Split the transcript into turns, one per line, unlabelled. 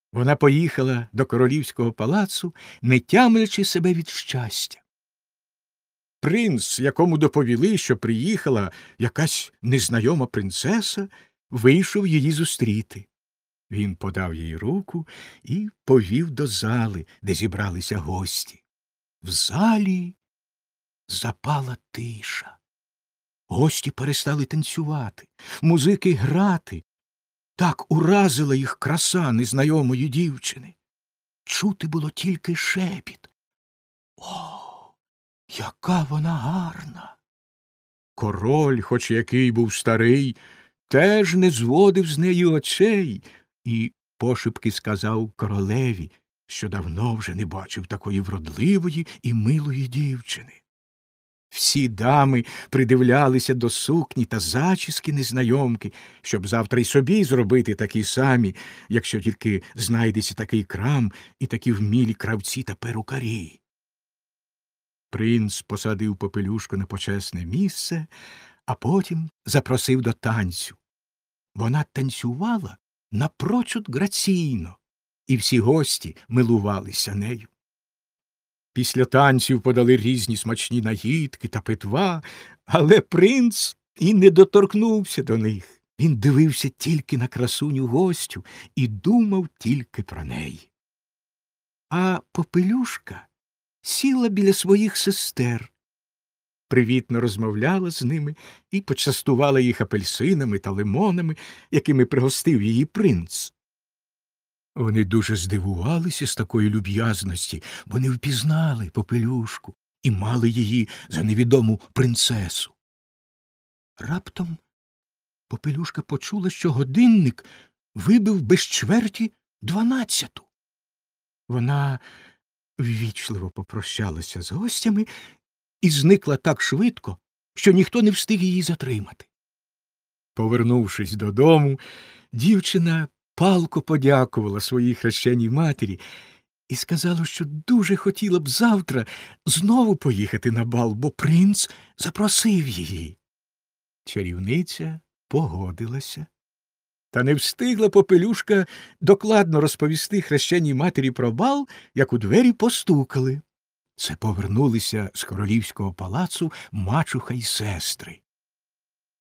Вона поїхала до королівського палацу, не тямлячи себе від щастя. Принц, якому доповіли, що приїхала якась незнайома принцеса, вийшов її зустріти. Він подав їй руку і повів до зали, де зібралися гості. В залі запала тиша. Гості перестали танцювати, музики грати. Так уразила їх краса незнайомої дівчини. Чути було тільки шепіт. О, яка вона гарна! Король, хоч який був старий, теж не зводив з неї очей і пошепки сказав королеві, що давно вже не бачив такої вродливої і милої дівчини. Всі дами придивлялися до сукні та зачіски незнайомки, щоб завтра й собі зробити такі самі, якщо тільки знайдеться такий крам і такі вмілі кравці та перукарі. Принц посадив Попелюшку на почесне місце, а потім запросив до танцю. Вона танцювала напрочуд граційно, і всі гості милувалися нею. Після танців подали різні смачні наїдки та питва, але принц і не доторкнувся до них. Він дивився тільки на красуню гостю і думав тільки про неї. А Попелюшка сіла біля своїх сестер, привітно розмовляла з ними і почастувала їх апельсинами та лимонами, якими пригостив її принц. Вони дуже здивувалися з такої люб'язності, бо не впізнали Попелюшку і мали її за невідому принцесу. Раптом Попелюшка почула, що годинник вибив без чверті 12. Вона ввічливо попрощалася з гостями і зникла так швидко, що ніхто не встиг її затримати. Повернувшись додому, дівчина палко подякувала своїй хрещеній матері і сказала, що дуже хотіла б завтра знову поїхати на бал, бо принц запросив її. Чарівниця погодилася. Та не встигла Попелюшка докладно розповісти хрещеній матері про бал, як у двері постукали. Це повернулися з королівського палацу мачуха й сестри.